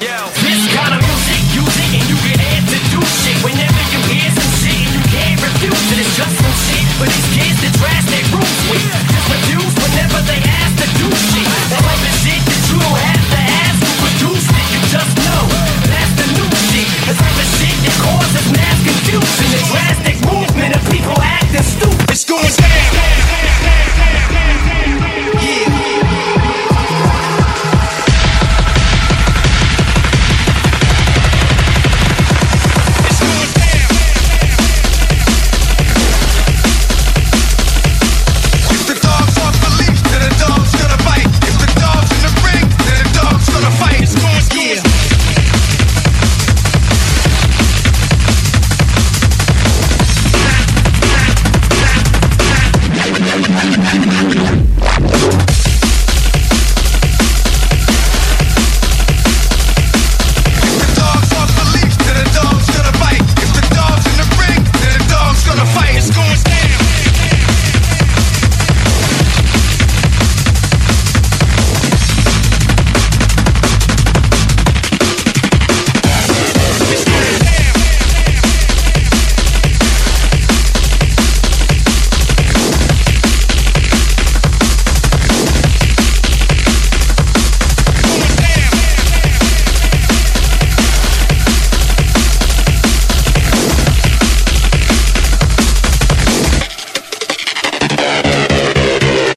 This kind of music, use it and you get ahead to do shit. Whenever you hear some shit and you can't refuse it, it's just some shit for these kids to trash their roots with. Just refuse